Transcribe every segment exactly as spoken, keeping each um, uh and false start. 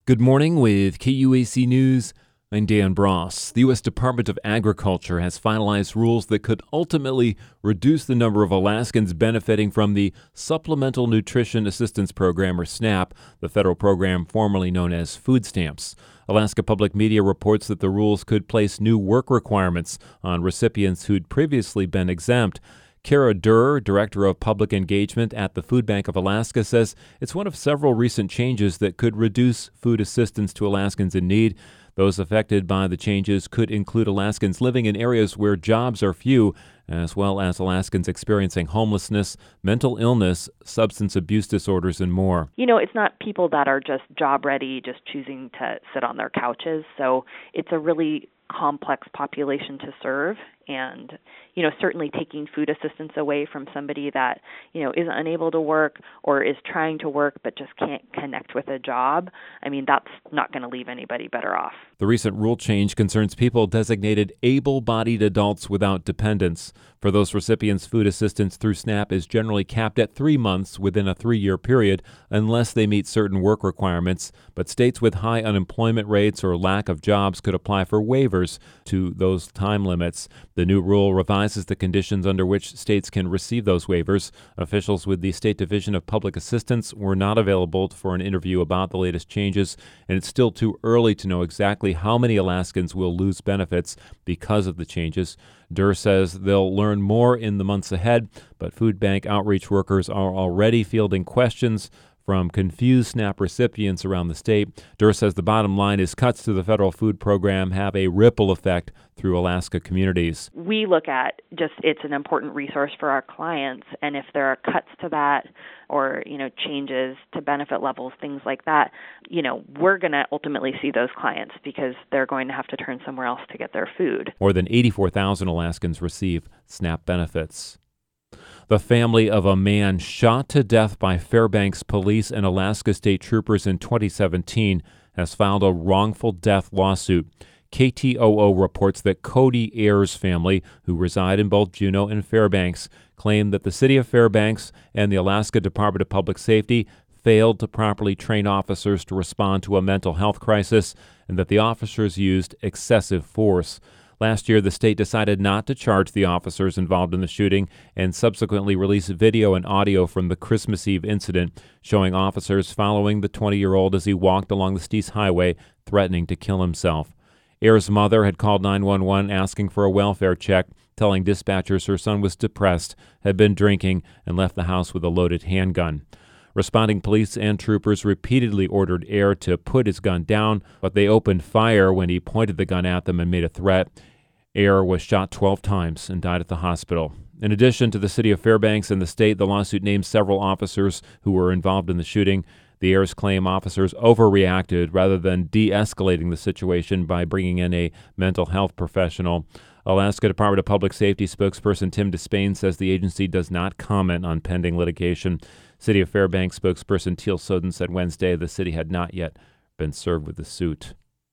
Good morning with K U A C News. I'm Dan Bross. The U S Department of Agriculture has finalized rules that could ultimately reduce the number of Alaskans benefiting from the Supplemental Nutrition Assistance Program, or SNAP, the federal program formerly known as food stamps. Alaska Public Media reports that the rules could place new work requirements on recipients who'd previously been exempt. Kara Durr, Director of Public Engagement at the Food Bank of Alaska, says it's one of several recent changes that could reduce food assistance to Alaskans in need. Those affected by the changes could include Alaskans living in areas where jobs are few, as well as Alaskans experiencing homelessness, mental illness, substance abuse disorders, and more. You know, it's not people that are just job ready, just choosing to sit on their couches. So it's a really complex population to serve. And, you know, certainly taking food assistance away from somebody that, you know, is unable to work or is trying to work but just can't connect with a job, I mean, that's not going to leave anybody better off. The recent rule change concerns people designated able-bodied adults without dependents. For those recipients, food assistance through SNAP is generally capped at three months within a three-year period unless they meet certain work requirements. But states with high unemployment rates or lack of jobs could apply for waivers to those time limits. The new rule revises the conditions under which states can receive those waivers. Officials with the State Division of Public Assistance were not available for an interview about the latest changes, and it's still too early to know exactly how many Alaskans will lose benefits because of the changes. Durr says they'll learn more in the months ahead, but food bank outreach workers are already fielding questions from confused SNAP recipients around the state. Durr says the bottom line is cuts to the federal food program have a ripple effect through Alaska communities. We look at just it's an important resource for our clients, and if there are cuts to that or, you know, changes to benefit levels, things like that, you know, we're going to ultimately see those clients because they're going to have to turn somewhere else to get their food. More than eighty-four thousand Alaskans receive SNAP benefits. The family of a man shot to death by Fairbanks police and Alaska State Troopers in twenty seventeen has filed a wrongful death lawsuit. K T O O reports that Cody Ayers' family, who reside in both Juneau and Fairbanks, claimed that the city of Fairbanks and the Alaska Department of Public Safety failed to properly train officers to respond to a mental health crisis and that the officers used excessive force. Last year, the state decided not to charge the officers involved in the shooting and subsequently released video and audio from the Christmas Eve incident showing officers following the twenty-year-old as he walked along the Steese Highway, threatening to kill himself. Ayers' mother had called nine one one asking for a welfare check, telling dispatchers her son was depressed, had been drinking, and left the house with a loaded handgun. Responding police and troopers repeatedly ordered Ayers to put his gun down, but they opened fire when he pointed the gun at them and made a threat. Ayers was shot twelve times and died at the hospital. In addition to the city of Fairbanks and the state, the lawsuit names several officers who were involved in the shooting. The Ayers claim officers overreacted rather than de-escalating the situation by bringing in a mental health professional. Alaska Department of Public Safety spokesperson Tim Despain says the agency does not comment on pending litigation. City of Fairbanks spokesperson Teal Soden said Wednesday the city had not yet been served with the suit.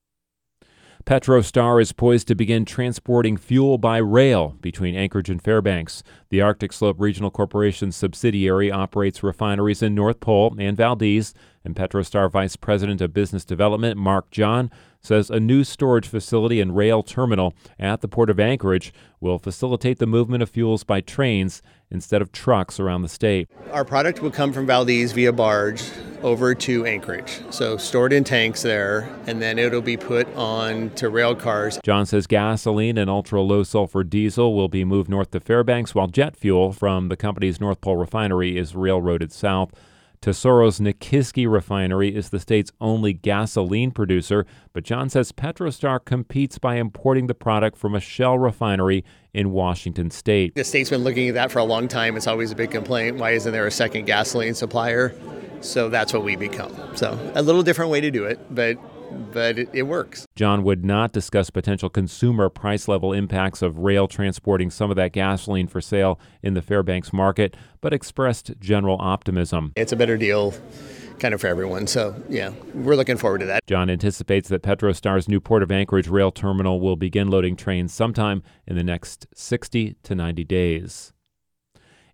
PetroStar is poised to begin transporting fuel by rail between Anchorage and Fairbanks. The Arctic Slope Regional Corporation subsidiary operates refineries in North Pole and Valdez, and PetroStar Vice President of Business Development Mark John says a new storage facility and rail terminal at the Port of Anchorage will facilitate the movement of fuels by trains instead of trucks around the state. Our product will come from Valdez via barge over to Anchorage, so stored in tanks there, and then it'll be put on to rail cars. John says gasoline and ultra-low sulfur diesel will be moved north to Fairbanks, while jet fuel from the company's North Pole refinery is railroaded south. Tesoro's Nikiski refinery is the state's only gasoline producer, but John says PetroStar competes by importing the product from a Shell refinery in Washington state. The state's been looking at that for a long time. It's always a big complaint. Why isn't there a second gasoline supplier? So that's what we become. So a little different way to do it, but but it, it works. John would not discuss potential consumer price level impacts of rail transporting some of that gasoline for sale in the Fairbanks market, but expressed general optimism. It's a better deal kind of for everyone. So, yeah, we're looking forward to that. John anticipates that PetroStar's new Port of Anchorage rail terminal will begin loading trains sometime in the next sixty to ninety days.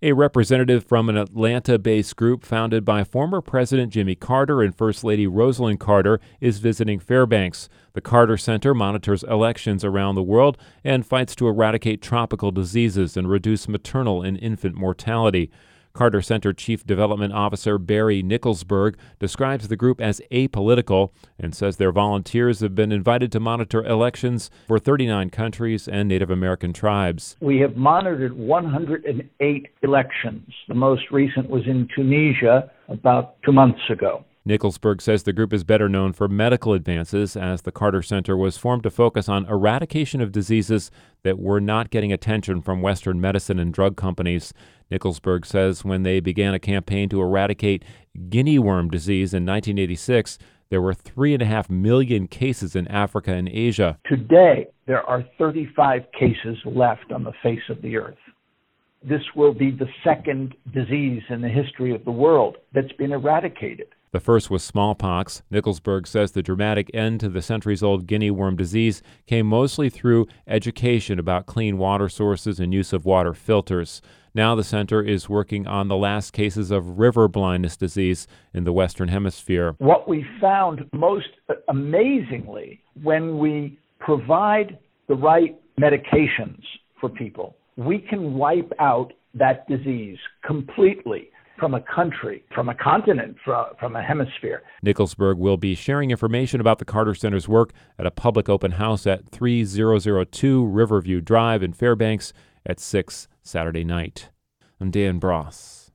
A representative from an Atlanta-based group founded by former President Jimmy Carter and First Lady Rosalind Carter is visiting Fairbanks. The Carter Center monitors elections around the world and fights to eradicate tropical diseases and reduce maternal and infant mortality. Carter Center Chief Development Officer Barry Nicholsberg describes the group as apolitical and says their volunteers have been invited to monitor elections for thirty-nine countries and Native American tribes. We have monitored one hundred eight elections. The most recent was in Tunisia about two months ago. Nicholsberg says the group is better known for medical advances, as the Carter Center was formed to focus on eradication of diseases that were not getting attention from Western medicine and drug companies. Nicholsberg says when they began a campaign to eradicate guinea worm disease in nineteen eighty-six, there were three and a half million cases in Africa and Asia. Today, there are thirty-five cases left on the face of the earth. This will be the second disease in the history of the world that's been eradicated. The first was smallpox. Nicholsberg says the dramatic end to the centuries-old guinea worm disease came mostly through education about clean water sources and use of water filters. Now the center is working on the last cases of river blindness disease in the Western Hemisphere. What we found most amazingly, when we provide the right medications for people, we can wipe out that disease completely from a country, from a continent, from, from a hemisphere. Nicholsberg will be sharing information about the Carter Center's work at a public open house at three thousand two Riverview Drive in Fairbanks at six Saturday night. I'm Dan Bross.